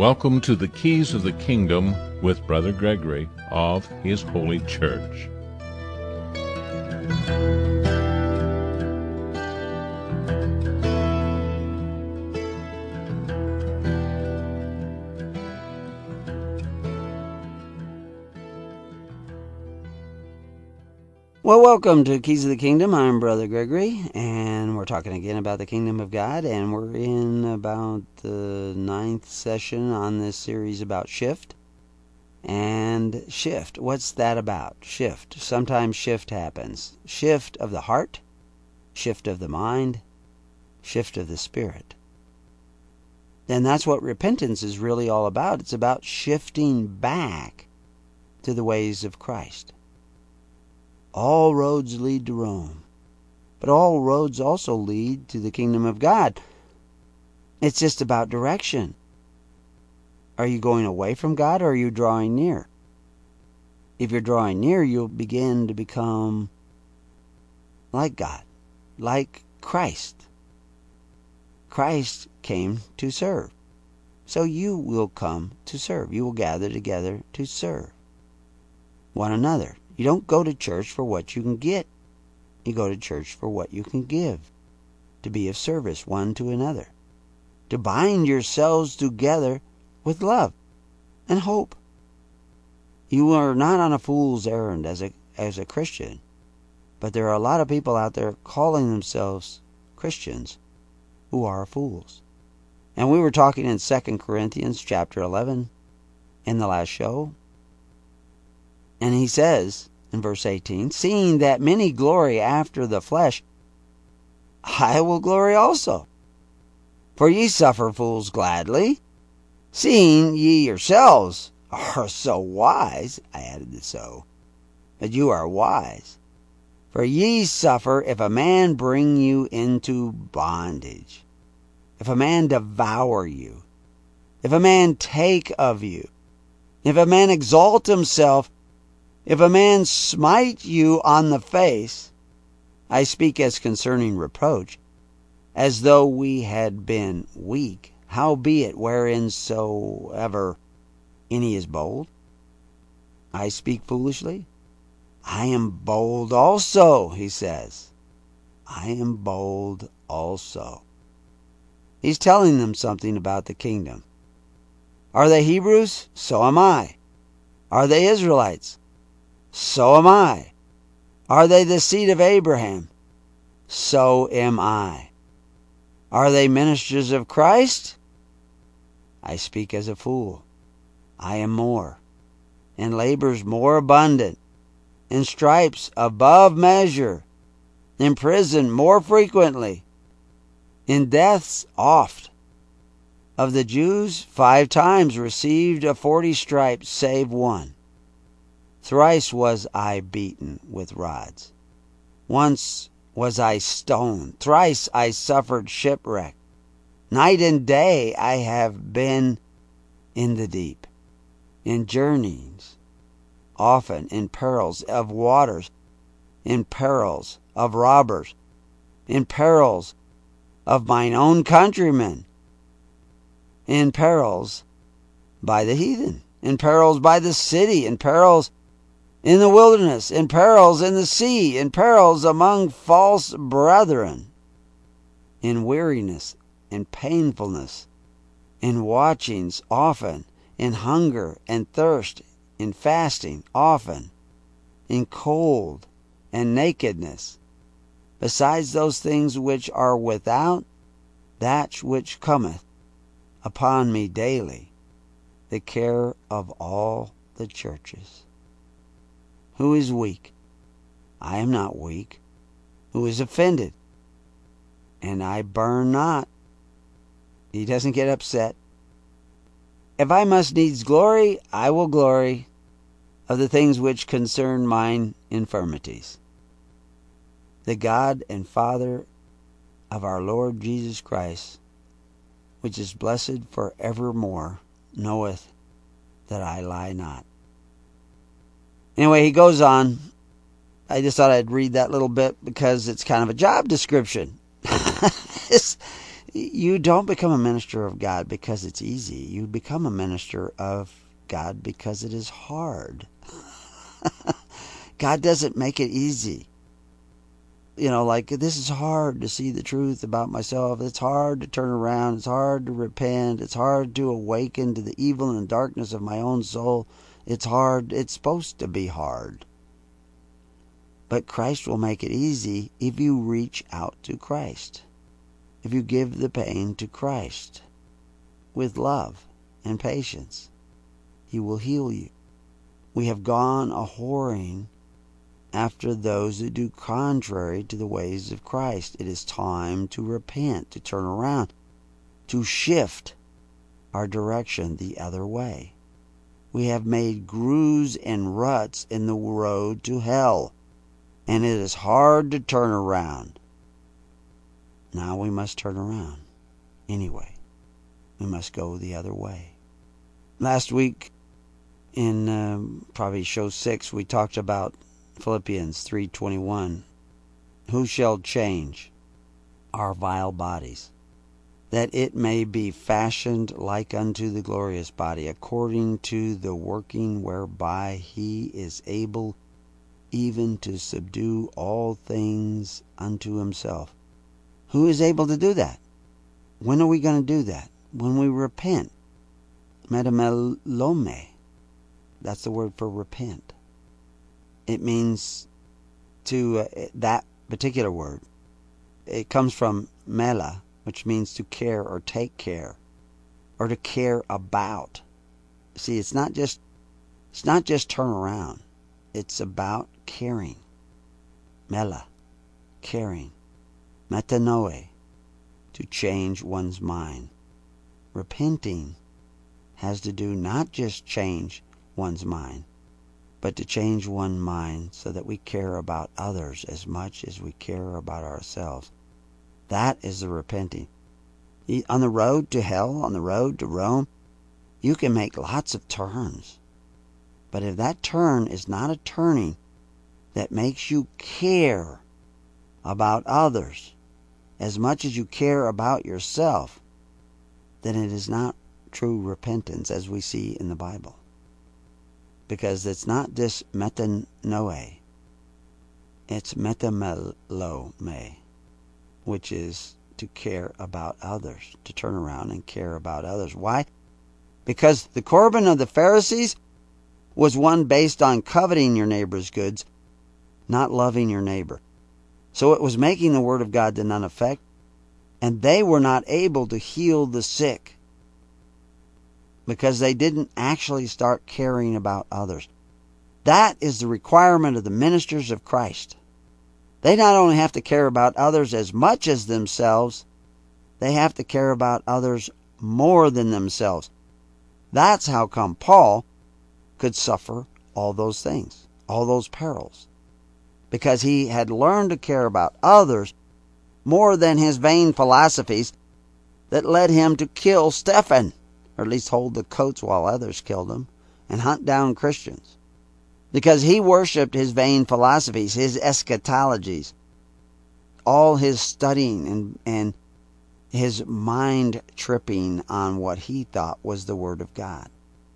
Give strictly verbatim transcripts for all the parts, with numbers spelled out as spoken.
Welcome to the Keys of the Kingdom with Brother Gregory of His Holy Church. Well, welcome to Keys of the Kingdom. I'm Brother Gregory, and we're talking again about the Kingdom of God, and we're in about the ninth session on this series about shift. And shift, what's that about? Shift. Sometimes shift happens. Shift of the heart, shift of the mind, shift of the spirit. And that's what repentance is really all about. It's about shifting back to the ways of Christ. All roads lead to Rome, but all roads also lead to the kingdom of God. It's just about direction. Are you going away from God, or are you drawing near? If you're drawing near, you'll begin to become like God, like Christ. Christ came to serve, so you will come to serve. You will gather together to serve one another. You don't go to church for what you can get. You go to church for what you can give, to be of service one to another, to bind yourselves together with love and hope. You are not on a fool's errand as a as a Christian, but there are a lot of people out there calling themselves Christians who are fools. And we were talking in Second Corinthians chapter eleven in the last show. And he says in verse eighteen, seeing that many glory after the flesh, I will glory also. For ye suffer fools gladly, seeing ye yourselves are so wise. I added the so, but you are wise. For ye suffer if a man bring you into bondage, if a man devour you, if a man take of you, if a man exalt himself, if a man smite you on the face, I speak as concerning reproach, as though we had been weak. Howbeit, whereinsoever any is bold, I speak foolishly. I am bold also, he says. I am bold also. He's telling them something about the kingdom. Are they Hebrews? So am I. Are they Israelites? So am I. Are they the seed of Abraham? So am I. Are they ministers of Christ? I speak as a fool. I am more, in labors more abundant, in stripes above measure, in prison more frequently, in deaths oft. Of the Jews five times received a forty stripes, save one. Thrice was I beaten with rods. Once was I stoned. Thrice I suffered shipwreck. Night and day I have been in the deep, in journeyings, often in perils of waters, in perils of robbers, in perils of mine own countrymen, in perils by the heathen, in perils by the city, in perils in the wilderness, in perils in the sea, in perils among false brethren, in weariness, in painfulness, in watchings often, in hunger and thirst, in fasting often, in cold and nakedness, besides those things which are without, that which cometh upon me daily, the care of all the churches. Who is weak? I am not weak. Who is offended? And I burn not. He doesn't get upset. If I must needs glory, I will glory of the things which concern mine infirmities. The God and Father of our Lord Jesus Christ, which is blessed for evermore, knoweth that I lie not. Anyway, he goes on. I just thought I'd read that little bit because it's kind of a job description. You don't become a minister of God because it's easy. You become a minister of God because it is hard. God doesn't make it easy. You know, like, this is hard to see the truth about myself. It's hard to turn around. It's hard to repent. It's hard to awaken to the evil and darkness of my own soul. It's hard. It's supposed to be hard. But Christ will make it easy if you reach out to Christ. If you give the pain to Christ with love and patience, He will heal you. We have gone a whoring after those that do contrary to the ways of Christ. It is time to repent, to turn around, to shift our direction the other way. We have made grooves and ruts in the road to hell, and it is hard to turn around. Now we must turn around. Anyway, we must go the other way. Last week, in um, probably show six, we talked about Philippians three twenty-one. Who shall change our vile bodies, that it may be fashioned like unto the glorious body, according to the working whereby He is able even to subdue all things unto Himself. Who is able to do that? When are we going to do that? When we repent. Metamelome. That's the word for repent. It means to, uh, that particular word. It comes from mela, which means to care or take care, or to care about. See, it's not just, it's not just turn around. It's about caring. Mela, caring. Metanoe, to change one's mind. Repenting has to do not just change one's mind, but to change one's mind so that we care about others as much as we care about ourselves. That is the repenting. On the road to hell, on the road to Rome, you can make lots of turns. But if that turn is not a turning that makes you care about others as much as you care about yourself, then it is not true repentance as we see in the Bible. Because it's not just metanoe, it's metamelome, which is to care about others, to turn around and care about others. Why? Because the Corban of the Pharisees was one based on coveting your neighbor's goods, not loving your neighbor. So it was making the Word of God to none effect, and they were not able to heal the sick because they didn't actually start caring about others. That is the requirement of the ministers of Christ. They not only have to care about others as much as themselves, they have to care about others more than themselves. That's how come Paul could suffer all those things, all those perils. Because he had learned to care about others more than his vain philosophies that led him to kill Stephen, or at least hold the coats while others killed him, and hunt down Christians. Because he worshipped his vain philosophies, his eschatologies, all his studying and, and his mind tripping on what he thought was the Word of God.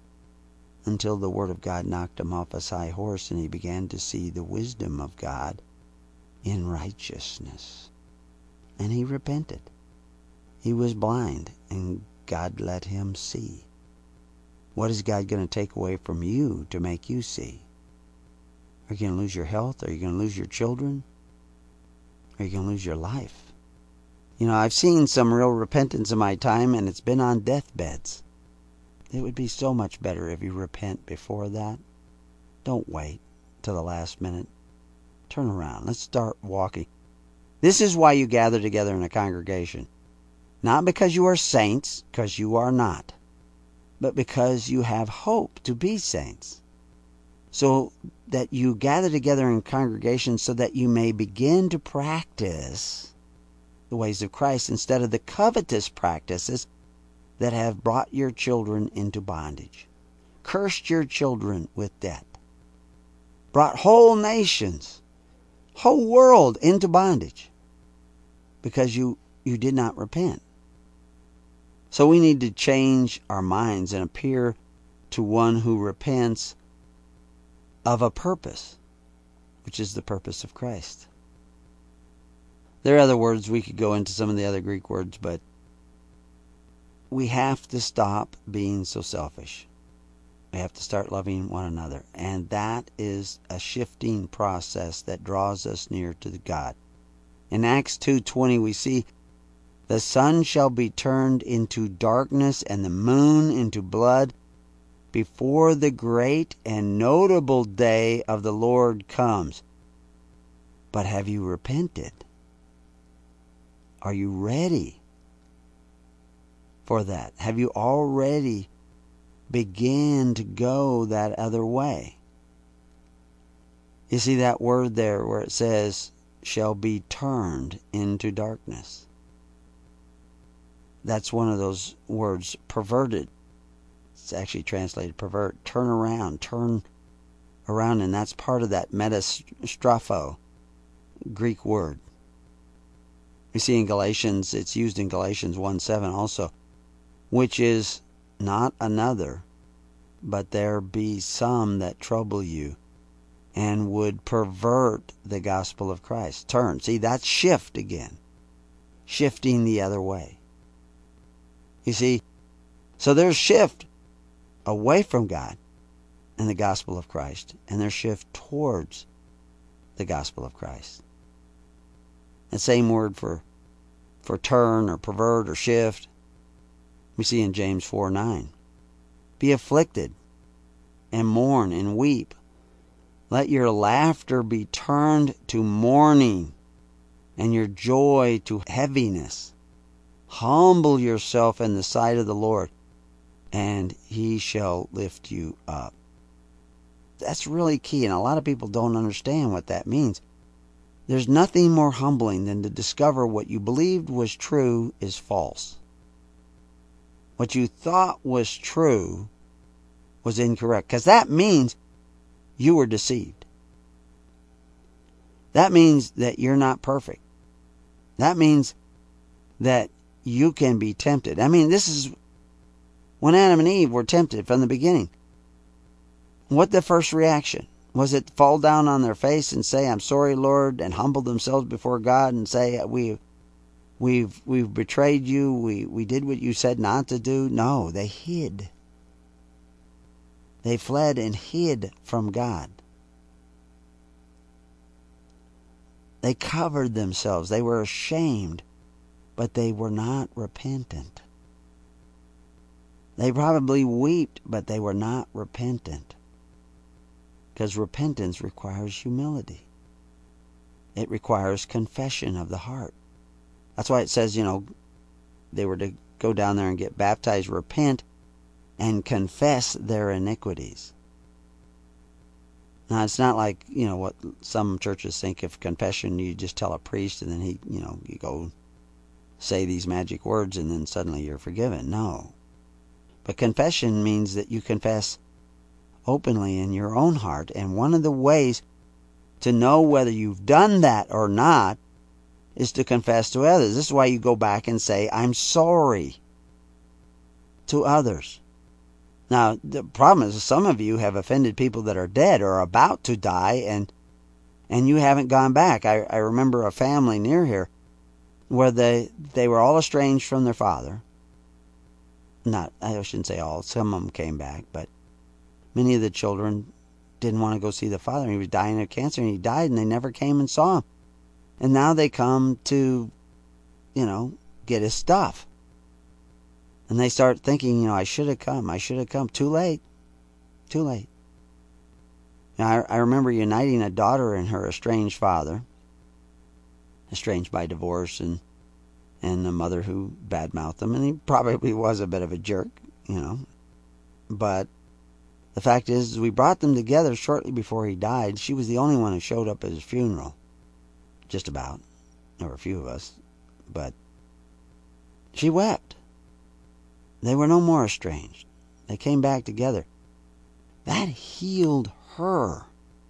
Until the Word of God knocked him off his high horse and he began to see the wisdom of God in righteousness. And he repented. He was blind and God let him see. What is God going to take away from you to make you see? Are you going to lose your health? Are you going to lose your children? Are you going to lose your life? You know, I've seen some real repentance in my time, and it's been on deathbeds. It would be so much better if you repent before that. Don't wait till the last minute. Turn around. Let's start walking. This is why you gather together in a congregation. Not because you are saints, because you are not, but because you have hope to be saints. So that you gather together in congregations so that you may begin to practice the ways of Christ instead of the covetous practices that have brought your children into bondage, cursed your children with death, brought whole nations, whole world into bondage because you, you did not repent. So we need to change our minds and appear to one who repents of a purpose, which is the purpose of Christ. There are other words. We could go into some of the other Greek words, but we have to stop being so selfish. We have to start loving one another. And that is a shifting process that draws us near to God. In Acts two twenty we see, the sun shall be turned into darkness and the moon into blood before the great and notable day of the Lord comes. But have you repented? Are you ready for that? Have you already began to go that other way? You see that word there where it says, shall be turned into darkness. That's one of those words, perverted. It's actually translated pervert. Turn around, turn around, and that's part of that metastrapho Greek word. We see in Galatians, it's used in Galatians one seven also, which is not another, but there be some that trouble you and would pervert the gospel of Christ. Turn. See, that's shift again. Shifting the other way. You see, so there's shift away from God and the gospel of Christ, and there's shift towards the gospel of Christ. The same word for for turn or pervert or shift we see in James four nine. Be afflicted and mourn and weep. Let your laughter be turned to mourning and your joy to heaviness. Humble yourself in the sight of the Lord, and he shall lift you up. That's really key, and a lot of people don't understand what that means. There's nothing more humbling than to discover what you believed was true is false. What you thought was true was incorrect, because that means you were deceived. That means that you're not perfect. That means that you can be tempted. I mean, this is when Adam and Eve were tempted from the beginning. What the first reaction? Was it to fall down on their face and say, I'm sorry, Lord, and humble themselves before God and say, we, we've, we've betrayed you, we, we did what you said not to do? No, they hid. They fled and hid from God. They covered themselves. They were ashamed, but they were not repentant. They probably wept, but they were not repentant. Because repentance requires humility. It requires confession of the heart. That's why it says, you know, they were to go down there and get baptized, repent, and confess their iniquities. Now, it's not like, you know, what some churches think of confession. You just tell a priest and then he, you know, you go say these magic words and then suddenly you're forgiven. No. But confession means that you confess openly in your own heart. And one of the ways to know whether you've done that or not is to confess to others. This is why you go back and say, I'm sorry to others. Now, the problem is some of you have offended people that are dead or about to die, and and you haven't gone back. I, I remember a family near here where they, they were all estranged from their father. Not, I shouldn't say all, some of them came back, but many of the children didn't want to go see the father. He was dying of cancer, and he died, and they never came and saw him. And now they come to, you know, get his stuff. And they start thinking, you know, I should have come. I should have come. Too late. Too late. Now, I, I remember uniting a daughter and her estranged father. Estranged by divorce, and and a mother who badmouthed him. And he probably was a bit of a jerk, you know. But the fact is, we brought them together shortly before he died. She was the only one who showed up at his funeral. Just about. There were a few of us. But she wept. They were no more estranged. They came back together. That healed her.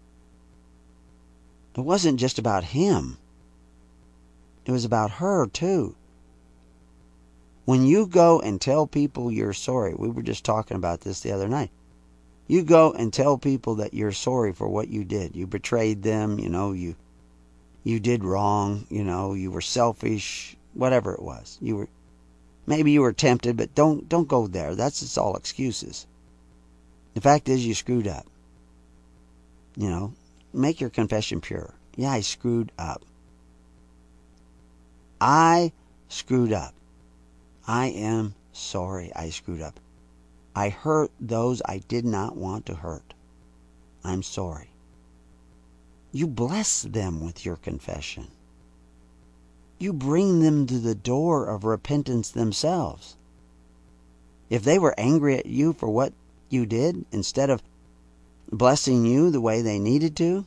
It wasn't just about him. It was about her, too. When you go and tell people you're sorry, we were just talking about this the other night. You go and tell people that you're sorry for what you did. You betrayed them, you know, you you did wrong, you know, you were selfish, whatever it was. You were maybe you were tempted, but don't don't go there. That's just all excuses. The fact is you screwed up. You know, make your confession pure. Yeah, I screwed up. I screwed up. I am sorry I screwed up. I hurt those I did not want to hurt. I'm sorry. You bless them with your confession. You bring them to the door of repentance themselves. If they were angry at you for what you did, instead of blessing you the way they needed to,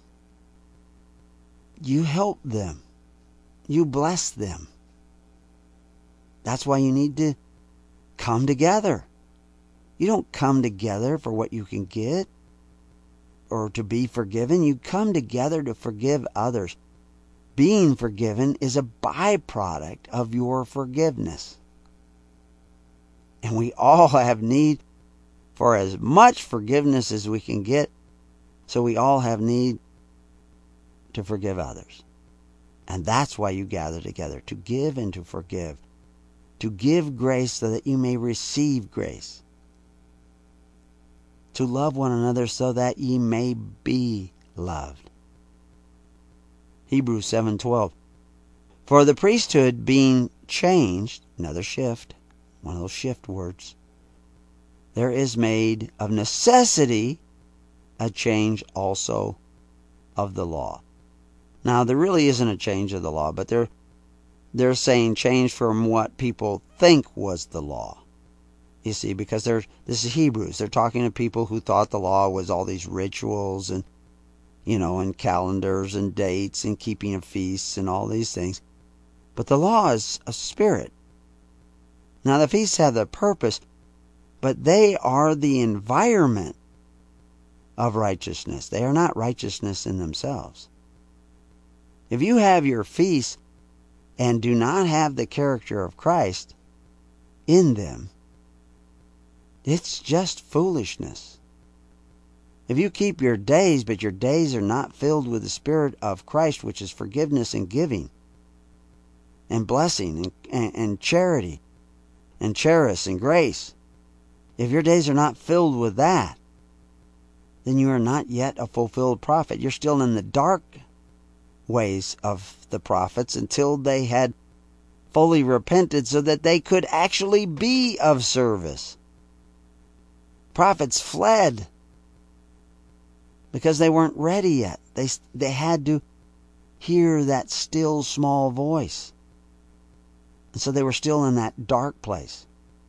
you help them. You bless them. That's why you need to come together. You don't come together for what you can get or to be forgiven. You come together to forgive others. Being forgiven is a byproduct of your forgiveness. And we all have need for as much forgiveness as we can get. So we all have need to forgive others. And that's why you gather together, to give and to forgive. To give grace so that you may receive grace. To love one another so that ye may be loved. Hebrews seven twelve. For the priesthood being changed, another shift, one of those shift words, there is made of necessity a change also of the law. Now, there really isn't a change of the law, but they're, they're saying change from what people think was the law. You see, because they're, this is Hebrews. They're talking to people who thought the law was all these rituals and, you know, and calendars and dates and keeping of feasts and all these things. But the law is a spirit. Now, the feasts have the purpose, but they are the environment of righteousness. They are not righteousness in themselves. If you have your feasts and do not have the character of Christ in them, it's just foolishness. If you keep your days, but your days are not filled with the Spirit of Christ, which is forgiveness and giving, and blessing, and, and, and charity, and charis, and grace, if your days are not filled with that, then you are not yet a fulfilled prophet. You're still in the dark ways of the prophets until they had fully repented so that they could actually be of service. Prophets fled because they weren't ready yet. They, they had to hear that still small voice. And so they were still in that dark place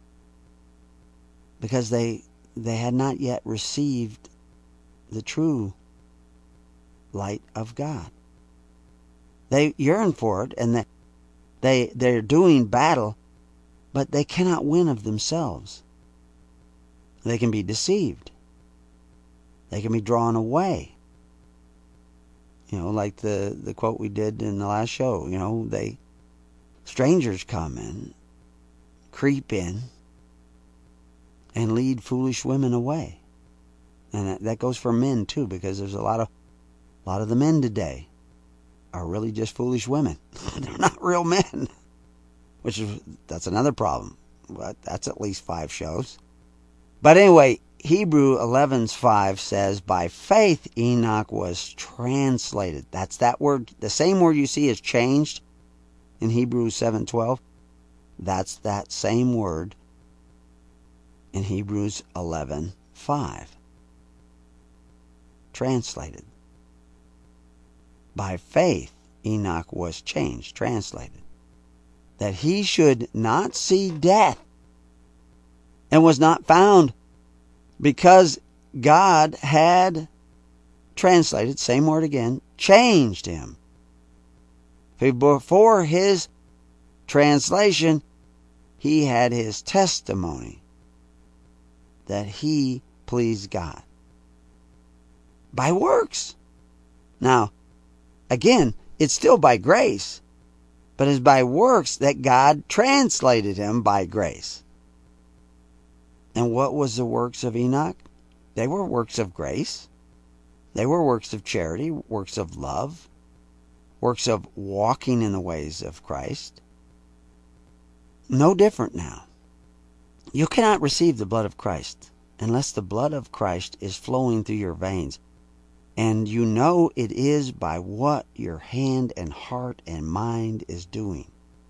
because they, they had not yet received the true light of God. They yearn for it, and they, they, they're doing battle, but they cannot win of themselves. They can be deceived. They can be drawn away. You know, like the, the quote we did in the last show, you know, they strangers come in, creep in, and lead foolish women away. And that, that goes for men too, because there's a lot of a lot of the men today are really just foolish women. They're not real men. Which is that's another problem. But that's at least five shows. But anyway, Hebrews eleven five says, by faith Enoch was translated. That's that word. The same word you see is changed in Hebrews seven twelve. That's that same word in Hebrews eleven five. Translated. By faith Enoch was changed, translated, that he should not see death, and was not found, because God had translated, same word again, changed him. Before his translation, he had his testimony that he pleased God. By works. Now, again, it's still by grace. but is by works that God translated him by grace. And what was the works of Enoch? They were works of grace. They were works of charity, works of love, works of walking in the ways of Christ. No different now. You cannot receive the blood of Christ unless the blood of Christ is flowing through your veins. And you know it is by what your hand and heart and mind is doing.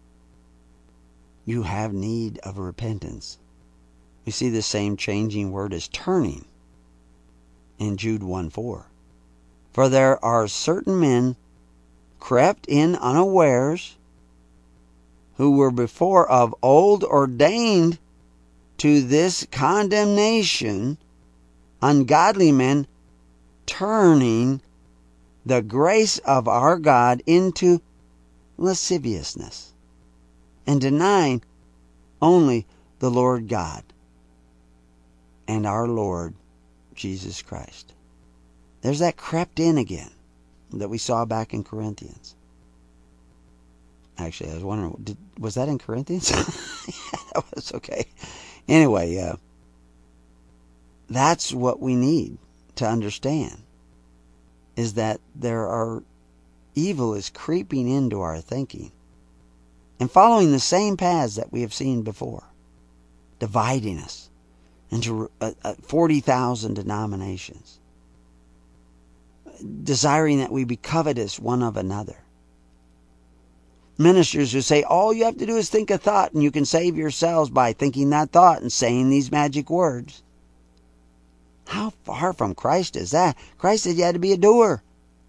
You have need of repentance. We see the same changing word as turning in Jude one four. For there are certain men crept in unawares, who were before of old ordained to this condemnation, ungodly men, turning the grace of our God into lasciviousness, and denying only the Lord God and our Lord Jesus Christ. There's that crept in again that we saw back in Corinthians. Actually, I was wondering, did, was that in Corinthians? Yeah, that was okay. Anyway, uh, that's what we need to understand, is that there are evil is creeping into our thinking and following the same paths that we have seen before, dividing us into uh, uh, forty thousand denominations, desiring that we be covetous one of another. Ministers who say all you have to do is think a thought and you can save yourselves by thinking that thought and saying these magic words. How far from Christ is that? Christ said you had to be a doer.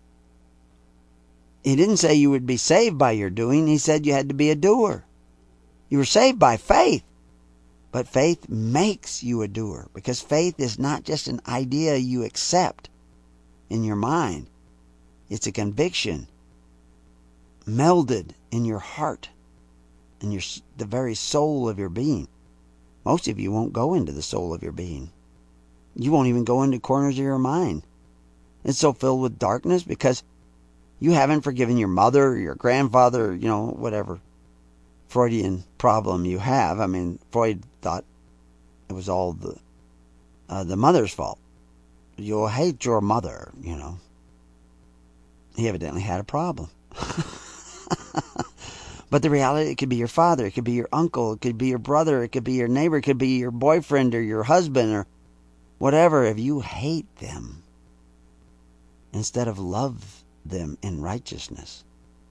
He didn't say you would be saved by your doing. He said you had to be a doer. You were saved by faith. But faith makes you a doer, because faith is not just an idea you accept in your mind. It's a conviction melded in your heart and your the very soul of your being. Most of you won't go into the soul of your being. You won't even go into corners of your mind. It's so filled with darkness because you haven't forgiven your mother or your grandfather, you know, whatever Freudian problem you have. I mean, Freud thought it was all the uh, the mother's fault. You'll hate your mother, you know. He evidently had a problem. But the reality, it could be your father, it could be your uncle, it could be your brother, it could be your neighbor, it could be your boyfriend or your husband or whatever. If you hate them instead of love them in righteousness,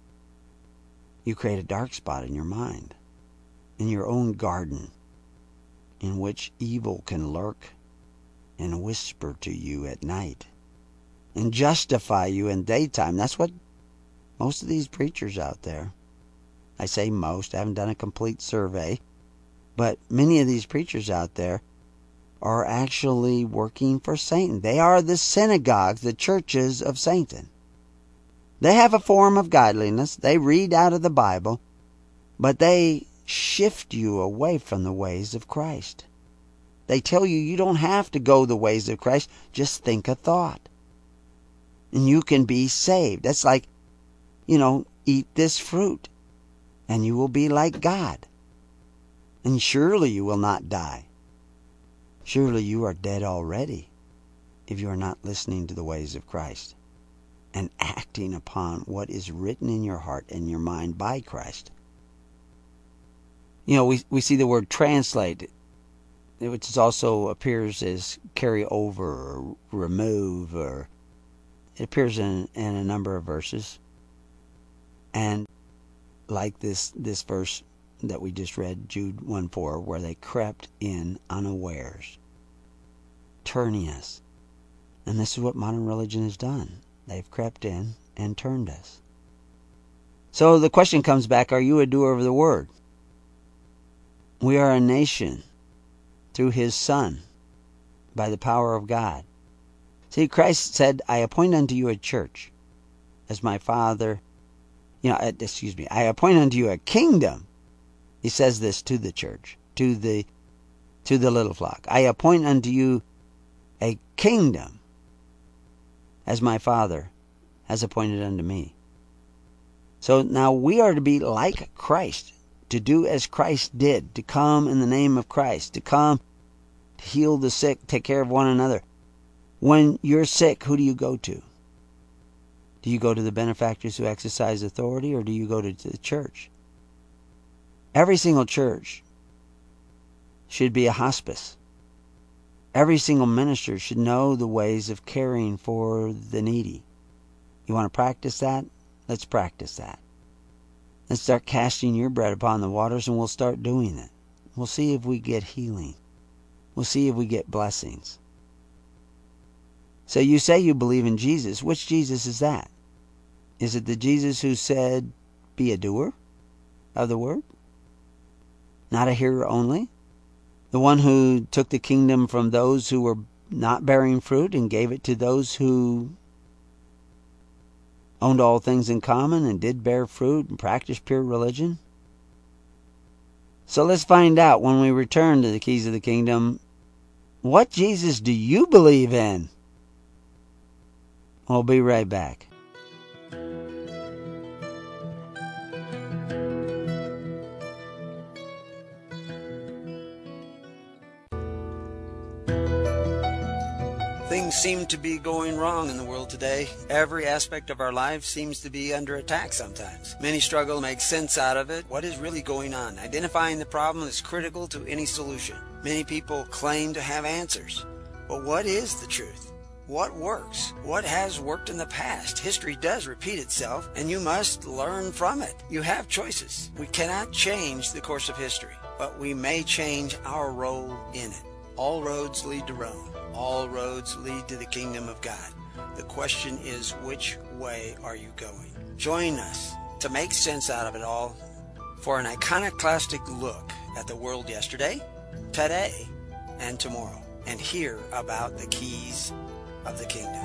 you create a dark spot in your mind, in your own garden, in which evil can lurk and whisper to you at night and justify you in daytime. That's what most of these preachers out there, I say most, I haven't done a complete survey, but many of these preachers out there are actually working for Satan. They are the synagogues, the churches of Satan. They have a form of godliness. They read out of the Bible, but they shift you away from the ways of Christ. They tell you you don't have to go the ways of Christ. Just think a thought, and you can be saved. That's like, you know, eat this fruit, and you will be like God. And surely you will not die. Surely you are dead already if you are not listening to the ways of Christ and acting upon what is written in your heart and your mind by Christ. You know, we we see the word translate, which also appears as carry over or remove, or it appears in, in a number of verses. And like this this verse that we just read, Jude one four, where they crept in unawares, turning us. And this is what modern religion has done. They've crept in and turned us. So the question comes back, are you a doer of the word? We are a nation through his Son, by the power of God. See, Christ said, I appoint unto you a church, as my Father, you know, excuse me, I appoint unto you a kingdom. He says this to the church, to the to the little flock. I appoint unto you a kingdom, as my Father has appointed unto me. So now we are to be like Christ, to do as Christ did, to come in the name of Christ, to come to heal the sick, take care of one another. When you're sick, who do you go to? Do you go to the benefactors who exercise authority, or do you go to the church? Every single church should be a hospice. Every single minister should know the ways of caring for the needy. You want to practice that? Let's practice that. Let's start casting your bread upon the waters, and we'll start doing it. We'll see if we get healing. We'll see if we get blessings. So you say you believe in Jesus. Which Jesus is that? Is it the Jesus who said, be a doer of the word? Not a hearer only? The one who took the kingdom from those who were not bearing fruit and gave it to those who owned all things in common and did bear fruit and practiced pure religion? So let's find out when we return to the keys of the kingdom, what Jesus do you believe in? We'll be right back. Things seem to be going wrong in the world today. Every aspect of our lives seems to be under attack sometimes. Many struggle to make sense out of it. What is really going on? Identifying the problem is critical to any solution. Many people claim to have answers. But what is the truth? What works? What has worked in the past? History does repeat itself, and you must learn from it. You have choices. We cannot change the course of history, but we may change our role in it. All roads lead to Rome. All roads lead to the kingdom of God. The question is, which way are you going? Join us to make sense out of it all for an iconoclastic look at the world yesterday, today, and tomorrow, and hear about the keys of the kingdom.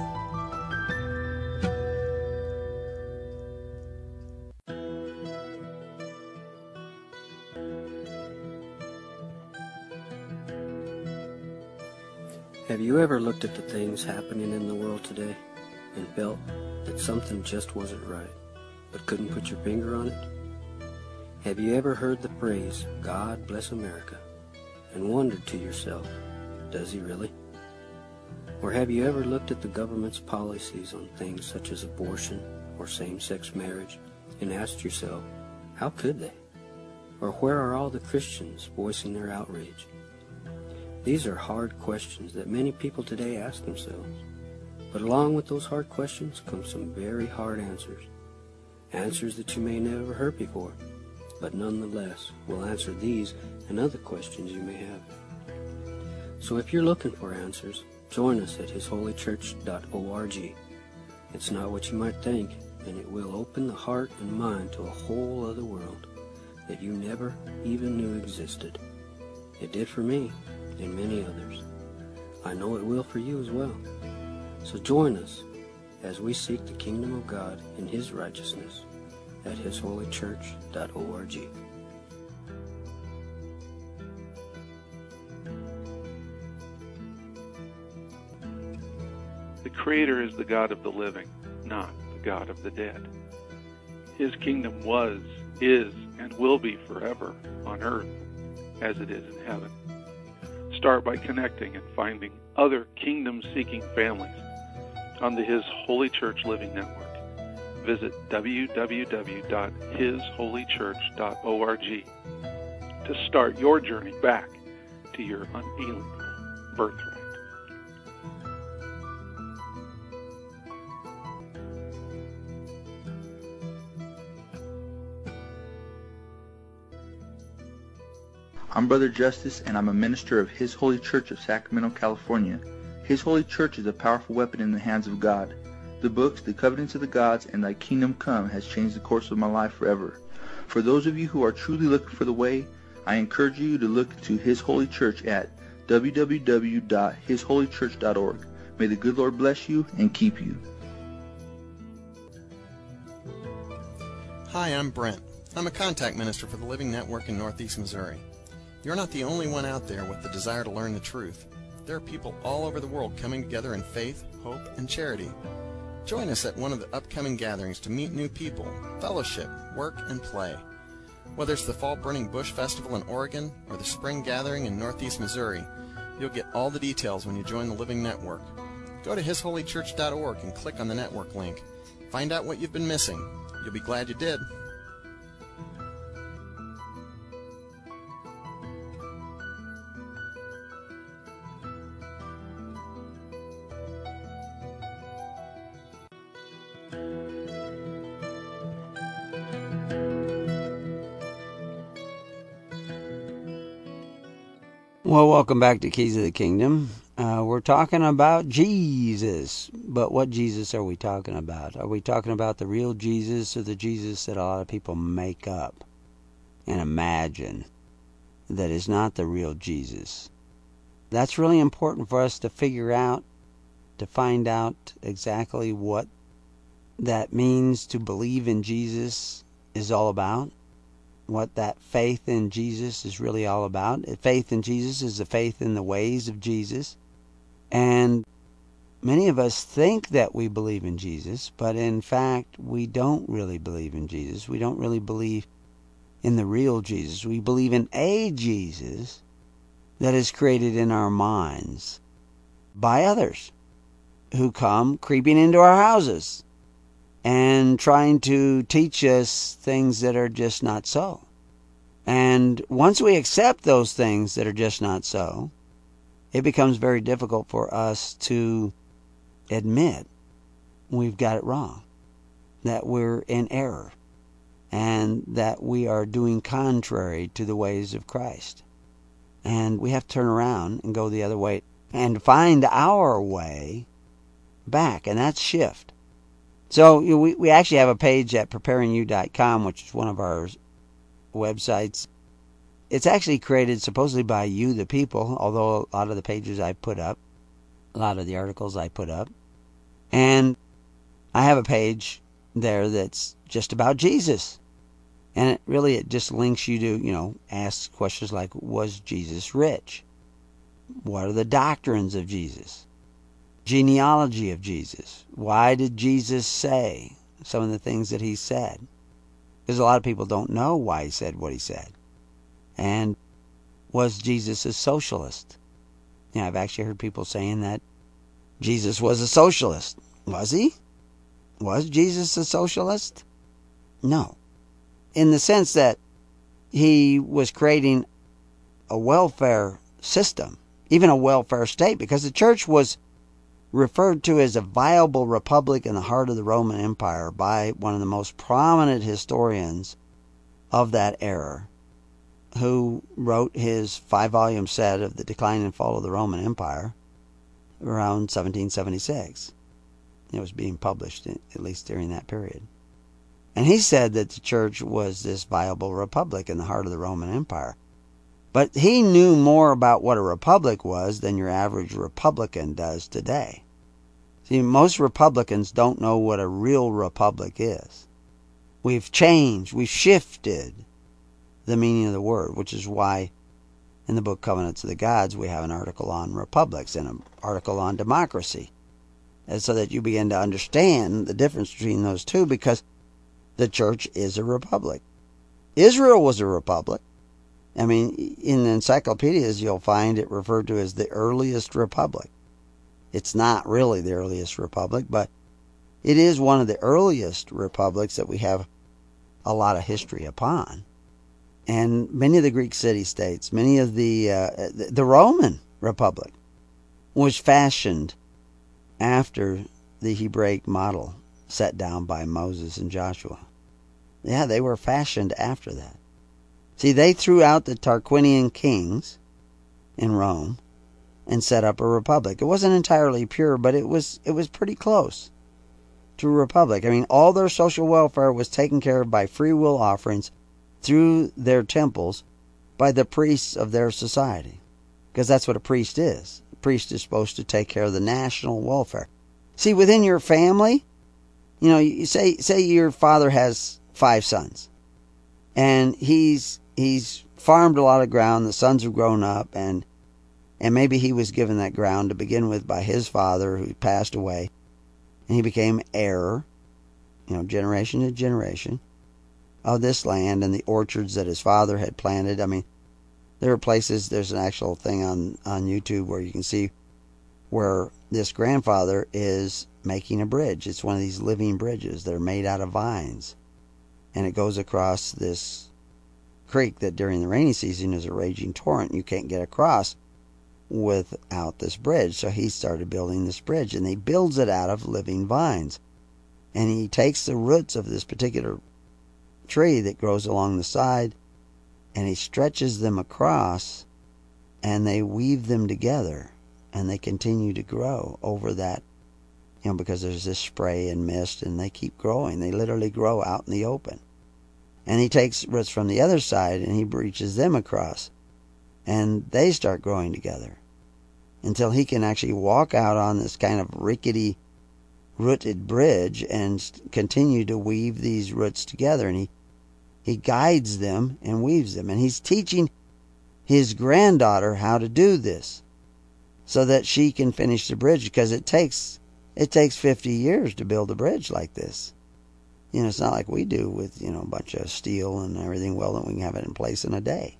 Have you ever looked at the things happening in the world today and felt that something just wasn't right, but couldn't put your finger on it? Have you ever heard the phrase, God bless America, and wondered to yourself, does he really? Or have you ever looked at the government's policies on things such as abortion or same-sex marriage and asked yourself, how could they? Or where are all the Christians voicing their outrage? These are hard questions that many people today ask themselves. But along with those hard questions come some very hard answers. Answers that you may never heard before, but nonetheless will answer these and other questions you may have. So if you're looking for answers, join us at his holy church dot org. It's not what you might think, and it will open the heart and mind to a whole other world that you never even knew existed. It did for me, and many others. I know it will for you as well. So join us as we seek the kingdom of God and his righteousness at his holy church dot org. The Creator is the God of the living, not the God of the dead. His kingdom was, is, and will be forever on earth as it is in heaven. Start by connecting and finding other kingdom-seeking families on the His Holy Church Living Network. Visit w w w dot his holy church dot org to start your journey back to your unalienable birthright. I'm Brother Justice, and I'm a minister of His Holy Church of Sacramento, California. His Holy Church is a powerful weapon in the hands of God. The books, The Covenants of the Gods, and Thy Kingdom Come has changed the course of my life forever. For those of you who are truly looking for the way, I encourage you to look to His Holy Church at w w w dot his holy church dot org. May the good Lord bless you and keep you. Hi, I'm Brent. I'm a contact minister for the Living Network in Northeast Missouri. You're not the only one out there with the desire to learn the truth. There are people all over the world coming together in faith, hope, and charity. Join us at one of the upcoming gatherings to meet new people, fellowship, work, and play. Whether it's the Fall Burning Bush Festival in Oregon or the Spring Gathering in Northeast Missouri, you'll get all the details when you join the Living Network. Go to his holy church dot org and click on the network link. Find out what you've been missing. You'll be glad you did. Well, welcome back to Keys of the Kingdom. Uh, we're talking about Jesus, but what Jesus are we talking about? Are we talking about the real Jesus or the Jesus that a lot of people make up and imagine that is not the real Jesus? That's really important for us to figure out, to find out exactly what that means to believe in Jesus is all about. What that faith in Jesus is really all about. Faith in Jesus is the faith in the ways of Jesus. And many of us think that we believe in Jesus, but in fact, we don't really believe in Jesus. We don't really believe in the real Jesus. We believe in a Jesus that is created in our minds by others who come creeping into our houses and trying to teach us things that are just not so. And once we accept those things that are just not so, it becomes very difficult for us to admit we've got it wrong, that we're in error, and that we are doing contrary to the ways of Christ. And we have to turn around and go the other way and find our way back, and that's shift. So you know, we, we actually have a page at preparing you dot com, which is one of our websites. It's actually created supposedly by you, the people, although a lot of the pages I put up, a lot of the articles I put up. And I have a page there that's just about Jesus. And it really, it just links you to, you know, ask questions like, was Jesus rich? What are the doctrines of Jesus? Genealogy of Jesus. Why did Jesus say some of the things that he said? Because a lot of people don't know why he said what he said. And was Jesus a socialist? Yeah, I've actually heard people saying that Jesus was a socialist. Was he? Was Jesus a socialist? No. In the sense that he was creating a welfare system, even a welfare state, because the church was referred to as a viable republic in the heart of the Roman Empire by one of the most prominent historians of that era, who wrote his five-volume set of The Decline and Fall of the Roman Empire around seventeen seventy-six. It was being published, at least during that period. And he said that the church was this viable republic in the heart of the Roman Empire. But he knew more about what a republic was than your average Republican does today. See, most Republicans don't know what a real republic is. We've changed, we've shifted the meaning of the word, which is why in the book Covenants of the Gods we have an article on republics and an article on democracy. And so that you begin to understand the difference between those two, because the church is a republic. Israel was a republic. I mean, in encyclopedias, you'll find it referred to as the earliest republic. It's not really the earliest republic, but it is one of the earliest republics that we have a lot of history upon. And many of the Greek city-states, many of the, uh, the Roman Republic was fashioned after the Hebraic model set down by Moses and Joshua. Yeah, they were fashioned after that. See, they threw out the Tarquinian kings in Rome and set up a republic. It wasn't entirely pure, but it was it was pretty close to a republic. I mean, all their social welfare was taken care of by free will offerings through their temples by the priests of their society. Because that's what a priest is. A priest is supposed to take care of the national welfare. See, within your family, you know, you say say your father has five sons, and he's he's farmed a lot of ground. The sons have grown up, and and maybe he was given that ground to begin with by his father, who passed away, And he became heir, you know, generation to generation, of this land and the orchards that his father had planted. I mean, there are places, there's an actual thing on, on YouTube where you can see where this grandfather is making a bridge. It's one of these living bridges that are made out of vines. And it goes across this creek that during the rainy season is a raging torrent. You can't get across without this bridge. So he started building this bridge, and he builds it out of living vines. And he takes the roots of this particular tree that grows along the side, and he stretches them across, and they weave them together, and they continue to grow over that, you know, because there's this spray and mist, and they keep growing. They literally grow out in the open. And he takes roots from the other side, and he reaches them across, and they start growing together until he can actually walk out on this kind of rickety, rooted bridge and continue to weave these roots together. And he, he guides them and weaves them. And he's teaching his granddaughter how to do this so that she can finish the bridge, because it takes it takes fifty years to build a bridge like this. You know, it's not like we do with, you know, a bunch of steel and everything welding. We can have it in place in a day.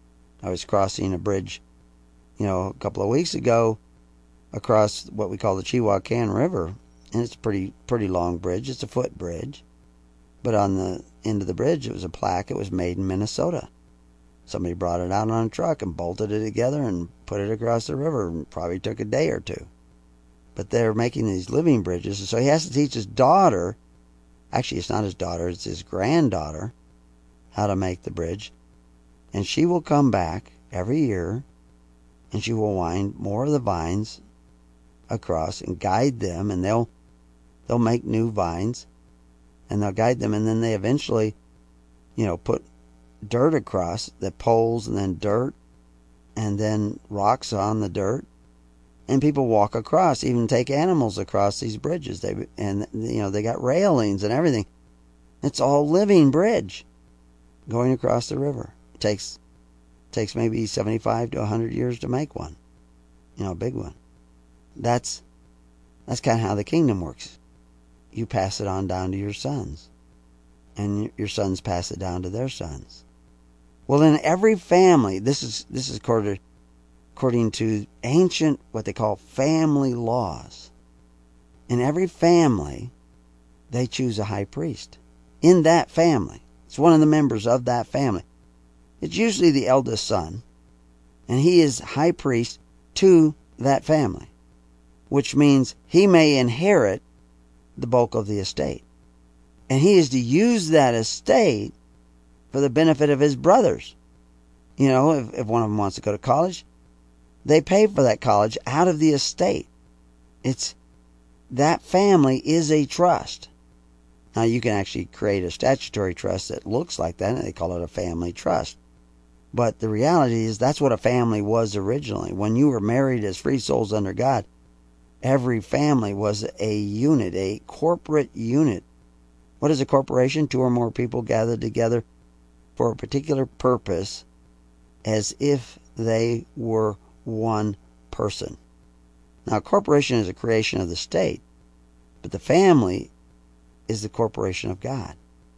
I was crossing a bridge, you know, a couple of weeks ago across what we call the Chihuahuacan River, and it's a pretty, pretty long bridge. It's a foot bridge. But on the end of the bridge, it was a plaque. It was made in Minnesota. Somebody brought it out on a truck and bolted it together and put it across the river, and probably took a day or two. But they're making these living bridges, and so he has to teach his daughter, actually it's not his daughter, it's his granddaughter, how to make the bridge. And she will come back every year, and she will wind more of the vines across and guide them, and they'll they'll make new vines, and they'll guide them, and then they eventually, you know, put dirt across, the poles, and then dirt, and then rocks on the dirt, and people walk across, even take animals across these bridges. They and you know they got railings and everything. It's all living bridge going across the river. It takes takes maybe seventy-five to a hundred years to make one, you know, a big one. That's that's kind of how the kingdom works. You pass it on down to your sons, and your sons pass it down to their sons. Well, in every family, this is this is according, according to ancient, what they call family laws. In every family, they choose a high priest. In that family, it's one of the members of that family. It's usually the eldest son, and he is high priest to that family, which means he may inherit the bulk of the estate. And he is to use that estate for the benefit of his brothers. You know, if, if one of them wants to go to college, they pay for that college out of the estate. It's that family is a trust. Now, you can actually create a statutory trust that looks like that, and they call it a family trust. But the reality is that's what a family was originally. When you were married as free souls under God, every family was a unit, a corporate unit. What is a corporation? Two or more people gathered together for a particular purpose, as if they were one person. Now, a corporation is a creation of the state, but the family is the corporation of God.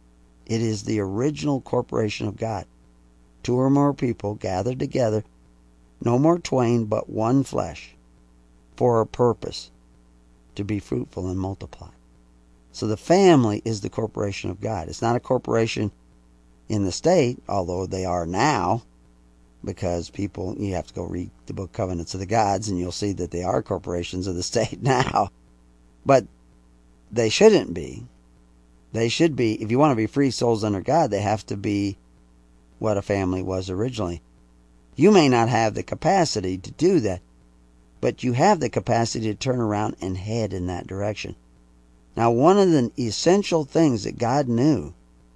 It is the original corporation of God. Two or more people gathered together, no more twain, but one flesh, for a purpose, to be fruitful and multiply. So the family is the corporation of God. It's not a corporation in the state, although they are now, because people, you have to go read the book Covenants of the Gods, and you'll see that they are corporations of the state now. But they shouldn't be. They should be, if you want to be free souls under God, they have to be what a family was originally. You may not have the capacity to do that, but you have the capacity to turn around and head in that direction. Now, one of the essential things that God knew,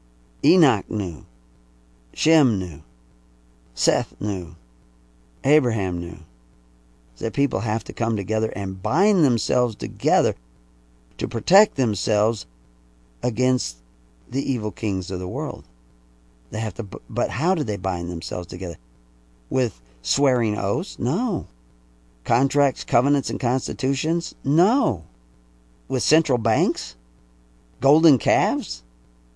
Enoch knew, Shem knew, Seth knew, Abraham knew, is that people have to come together and bind themselves together to protect themselves against the evil kings of the world. They have to, but how do they bind themselves together? With swearing oaths? No. Contracts, covenants, and constitutions? No. with central banks? Golden calves?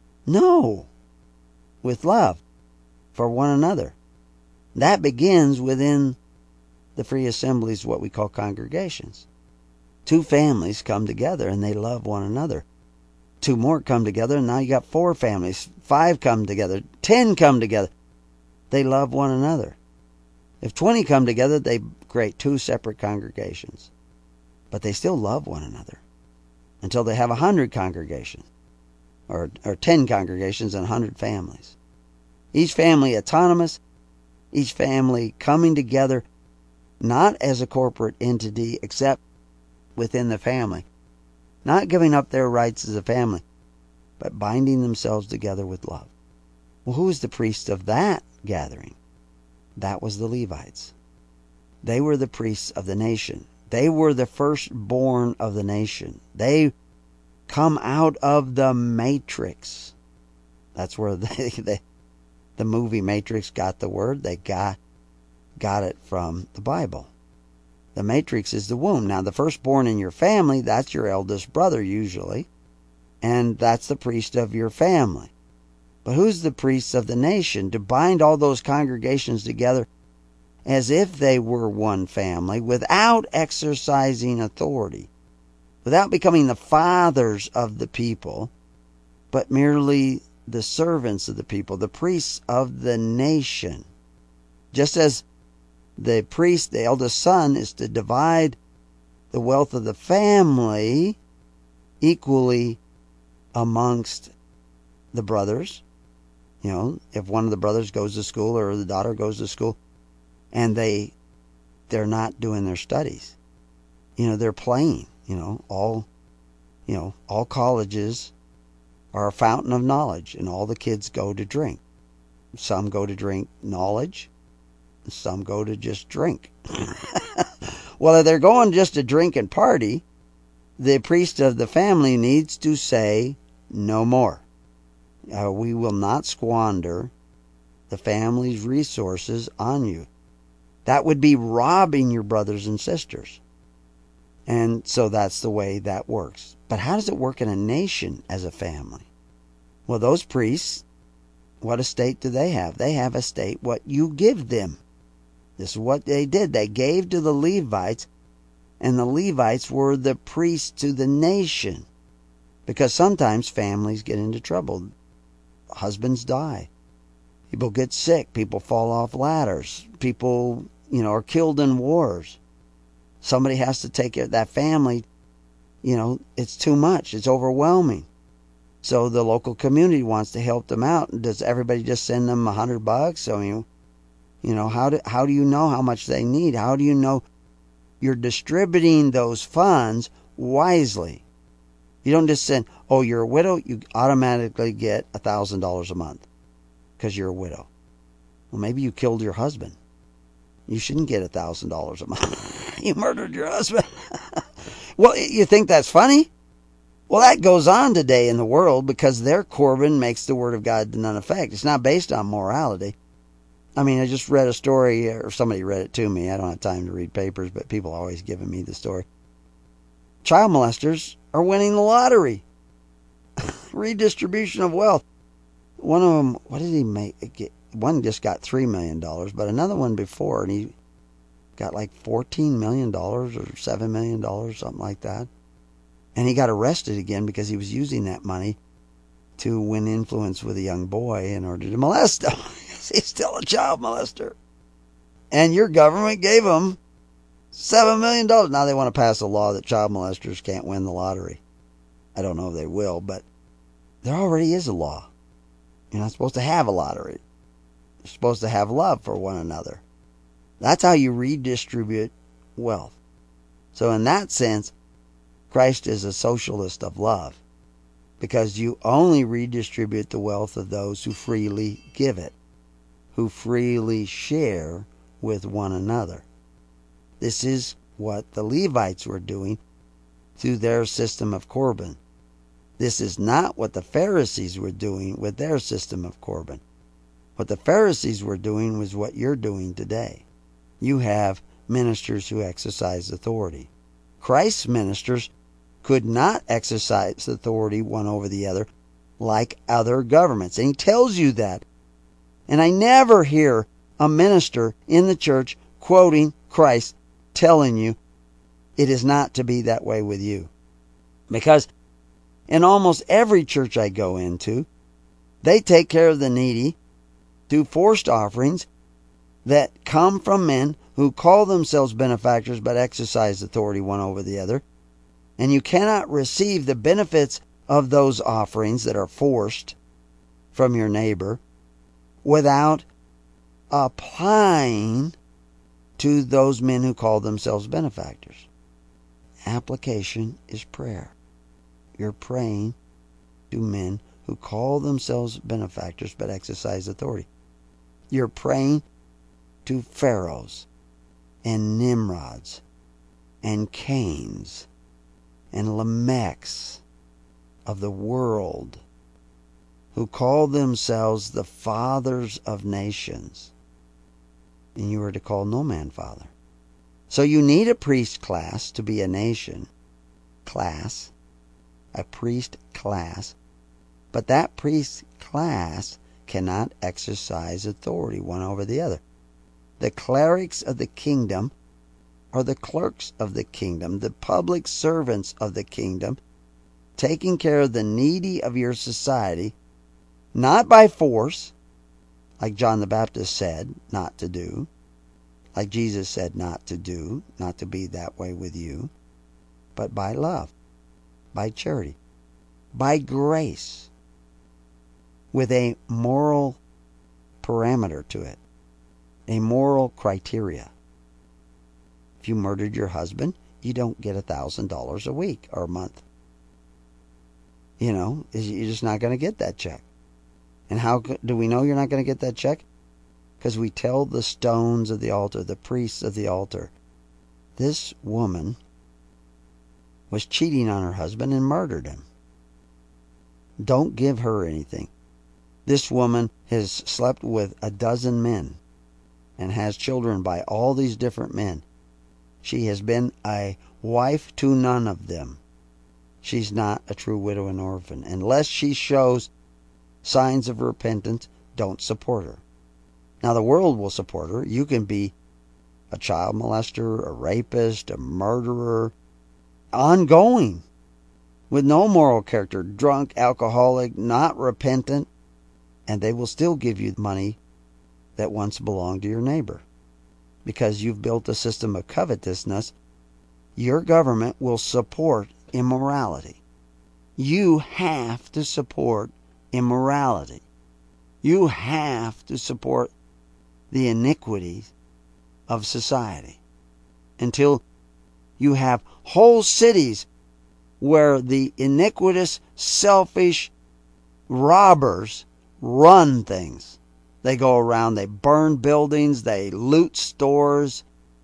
No. With love for one another. That begins within the free assemblies, what we call congregations. Two families come together and they love one another. Two more come together and now you got four families. Five come together. Ten come together. They love one another. If twenty come together, they create two separate congregations. But they still love one another until they have a hundred congregations, or, or ten congregations and a hundred families. Each family autonomous, each family coming together not as a corporate entity except within the family, not giving up their rights as a family, but binding themselves together with love. Well, who was the priest of that gathering? That was the Levites. They were the priests of the nation. They were the firstborn of the nation. They come out of the Matrix. That's where they, they, the movie Matrix got the word. They got, got it from the Bible. The matrix is the womb. Now, the firstborn in your family, that's your eldest brother usually. And that's the priest of your family. But who's the priest of the nation? To bind all those congregations together as if they were one family without exercising authority. Without becoming the fathers of the people, but merely the servants of the people, the priests of the nation. Just as the priest, the eldest son, is to divide the wealth of the family equally amongst the brothers. You know, if one of the brothers goes to school or the daughter goes to school and they, they're not doing their studies, you know, they're playing, you know, all, you know, all colleges are a fountain of knowledge and all the kids go to drink. Some go to drink knowledge. Some go to just drink. Well, if they're going just to drink and party, the priest of the family needs to say no more. Uh, we will not squander the family's resources on you. That would be robbing your brothers and sisters. And so that's the way that works. But how does it work in a nation as a family? Well, those priests, what estate do they have? They have estate what you give them. This is what they did. They gave to the Levites, and the Levites were the priests to the nation. Because sometimes families get into trouble. Husbands die. People get sick. People fall off ladders. People, you know, are killed in wars. Somebody has to take care of that family. You know, it's too much. It's overwhelming. So the local community wants to help them out. Does everybody just send them a hundred bucks? I mean, you know, how do, how do you know how much they need? How do you know you're distributing those funds wisely? You don't just send, oh, you're a widow, you automatically get a thousand dollars a month because you're a widow. Well, maybe you killed your husband. You shouldn't get a thousand dollars a month. You murdered your husband. Well, you think that's funny? Well, that goes on today in the world because their Corban makes the word of God to none effect. It's not based on morality. I mean, I just read a story, or somebody read it to me. I don't have time to read papers, but people are always giving me the story. Child molesters are winning the lottery. Redistribution of wealth. One of them, what did he make? One just got three million dollars, but another one before, and he got like fourteen million dollars or seven million dollars, something like that. And he got arrested again because he was using that money to win influence with a young boy in order to molest him. He's still a child molester. And your government gave him seven million dollars. Now they want to pass a law that child molesters can't win the lottery. I don't know if they will, but there already is a law. You're not supposed to have a lottery. You're supposed to have love for one another. That's how you redistribute wealth. So in that sense, Christ is a socialist of love, because you only redistribute the wealth of those who freely give it, who freely share with one another. This is what the Levites were doing through their system of Corban. This is not what the Pharisees were doing with their system of Corban. What the Pharisees were doing was what you're doing today. You have ministers who exercise authority. Christ's ministers could not exercise authority one over the other like other governments. And he tells you that. And I never hear a minister in the church quoting Christ telling you it is not to be that way with you. Because in almost every church I go into, they take care of the needy through forced offerings that come from men who call themselves benefactors but exercise authority one over the other. And you cannot receive the benefits of those offerings that are forced from your neighbor without applying to those men who call themselves benefactors. Application is prayer. You're praying to men who call themselves benefactors but exercise authority. You're praying to Pharaohs and Nimrods and Cains and Lamechs of the world who call themselves the fathers of nations. And you are to call no man father. So you need a priest class to be a nation. Class. A priest class. But that priest class cannot exercise authority one over the other. The clerics of the kingdom are the clerks of the kingdom, the public servants of the kingdom, taking care of the needy of your society, not by force, like John the Baptist said not to do, like Jesus said not to do, not to be that way with you, but by love, by charity, by grace, with a moral parameter to it, a moral criteria. If you murdered your husband, you don't get a thousand dollars a week or a month. You know, you're just not going to get that check. And how do we know you're not going to get that check? Because we tell the stones of the altar, the priests of the altar, this woman was cheating on her husband and murdered him. Don't give her anything. This woman has slept with a dozen men and has children by all these different men. She has been a wife to none of them. She's not a true widow and orphan. Unless she shows signs of repentance, don't support her. Now the world will support her. You can be a child molester, a rapist, a murderer, ongoing, with no moral character, drunk, alcoholic, not repentant, and they will still give you money that once belonged to your neighbor. Because you've built a system of covetousness, your government will support immorality. You have to support immorality. You have to support the iniquities of society until you have whole cities where the iniquitous, selfish robbers run things. They go around, they burn buildings, they loot stores,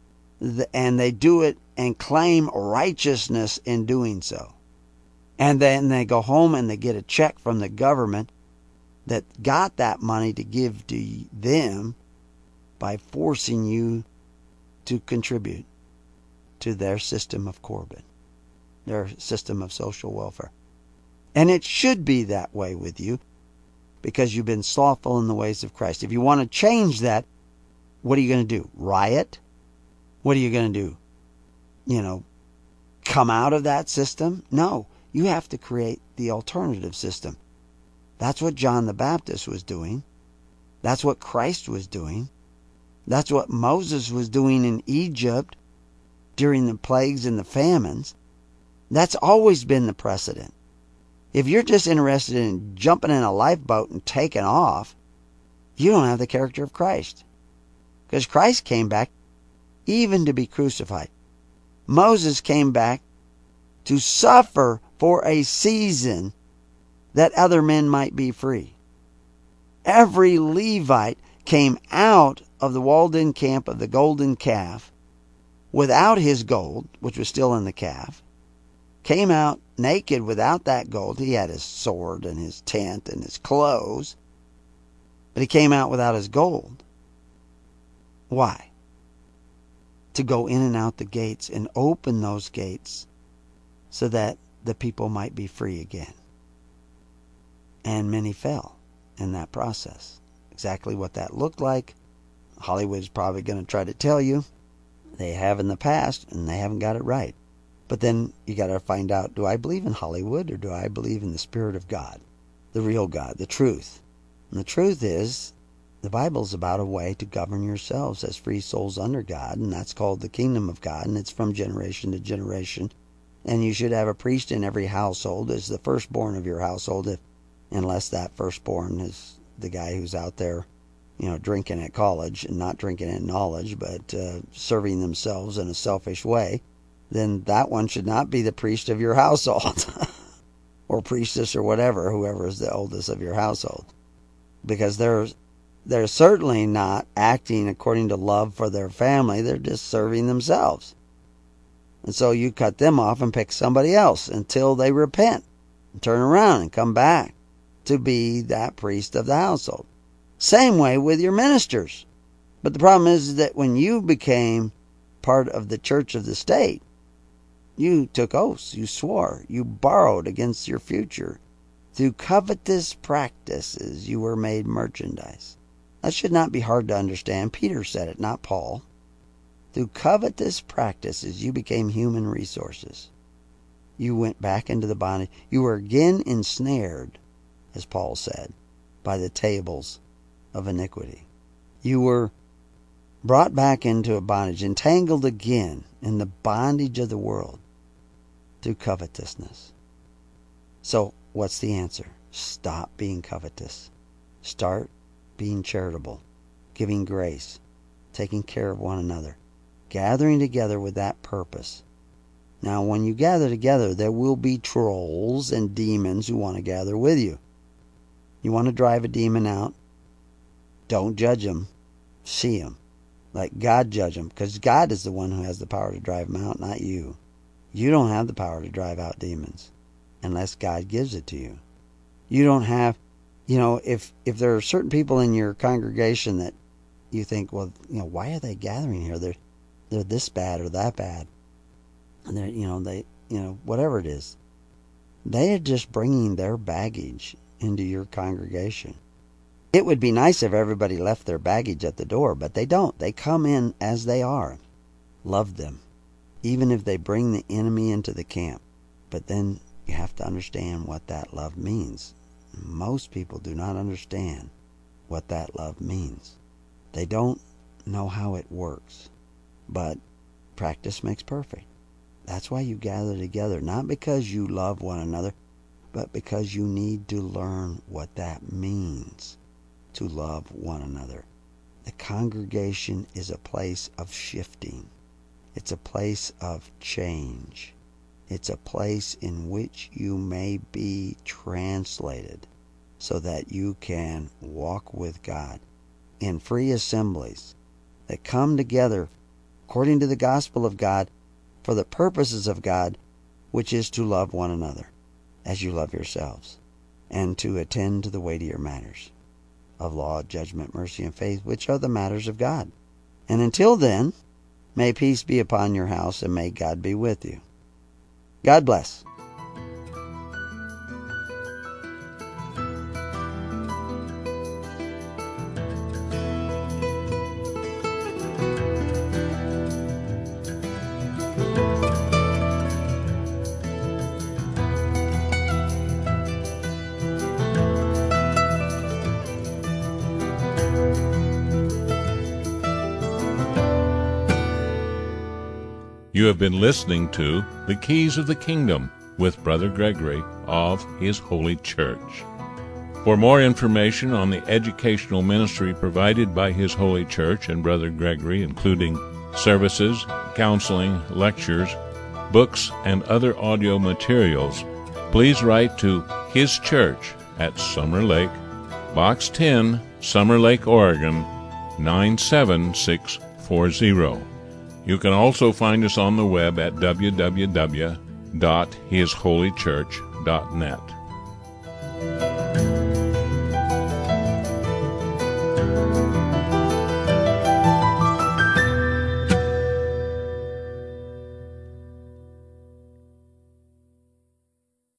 and they do it and claim righteousness in doing so. And then they go home and they get a check from the government that got that money to give to them by forcing you to contribute to their system of Corbin, their system of social welfare. And it should be that way with you because you've been slothful in the ways of Christ. If you want to change that, what are you going to do? Riot? What are you going to do? You know, come out of that system? No, you have to create the alternative system. That's what John the Baptist was doing. That's what Christ was doing. That's what Moses was doing in Egypt during the plagues and the famines. That's always been the precedent. If you're just interested in jumping in a lifeboat and taking off, you don't have the character of Christ. Because Christ came back even to be crucified. Moses came back to suffer for a season that other men might be free. Every Levite came out of the walled-in camp of the golden calf without his gold, which was still in the calf, came out naked without that gold. He had his sword and his tent and his clothes, but he came out without his gold. Why? To go in and out the gates and open those gates so that the people might be free again. And many fell in that process. Exactly what that looked like, Hollywood's probably going to try to tell you. They have in the past, and they haven't got it right. But then you got to find out, do I believe in Hollywood, or do I believe in the Spirit of God, the real God, the truth? And the truth is, the Bible's about a way to govern yourselves as free souls under God, and that's called the kingdom of God, and it's from generation to generation. And you should have a priest in every household as the firstborn of your household, if, unless that firstborn is the guy who's out there, you know, drinking at college and not drinking in knowledge, but uh, serving themselves in a selfish way, then that one should not be the priest of your household or priestess or whatever, whoever is the oldest of your household, because they're they're certainly not acting according to love for their family. They're just serving themselves. And so you cut them off and pick somebody else until they repent and turn around and come back to be that priest of the household. Same way with your ministers. But the problem is that when you became part of the church of the state, you took oaths, you swore, you borrowed against your future. Through covetous practices, you were made merchandise. That should not be hard to understand. Peter said it, not Paul. Through covetous practices, you became human resources. You went back into the bondage. You were again ensnared, as Paul said, by the tables of iniquity. You were brought back into a bondage, entangled again in the bondage of the world through covetousness. So, what's the answer? Stop being covetous. Start being charitable, giving grace, taking care of one another, gathering together with that purpose. Now, when you gather together, there will be trolls and demons who want to gather with you. You want to drive a demon out? Don't judge them. See them. Let God judge them, because God is the one who has the power to drive them out, not you. You don't have the power to drive out demons unless God gives it to you. You don't have, you know, if if there are certain people in your congregation that you think, well, you know, why are they gathering here? They're they're this bad or that bad, and they're, you know, they, you know, whatever it is, they are just bringing their baggage into your congregation. It would be nice if everybody left their baggage at the door, but they don't. They come in as they are. Love them, even if they bring the enemy into the camp. But then you have to understand what that love means. Most people do not understand what that love means. They don't know how it works. But practice makes perfect. That's why you gather together, not because you love one another, but because you need to learn what that means to love one another. The congregation is a place of shifting. It's a place of change. It's a place in which you may be translated so that you can walk with God in free assemblies that come together according to the gospel of God for the purposes of God, which is to love one another as you love yourselves, and to attend to the weightier matters of law, judgment, mercy, and faith, which are the matters of God. And until then, may peace be upon your house, and may God be with you. God bless. You have been listening to The Keys of the Kingdom with Brother Gregory of His Holy Church. For more information on the educational ministry provided by His Holy Church and Brother Gregory, including services, counseling, lectures, books, and other audio materials, please write to His Church at Summer Lake, Box ten, Summer Lake, Oregon, nine seven six four zero. You can also find us on the web at w w w dot his holy church dot net.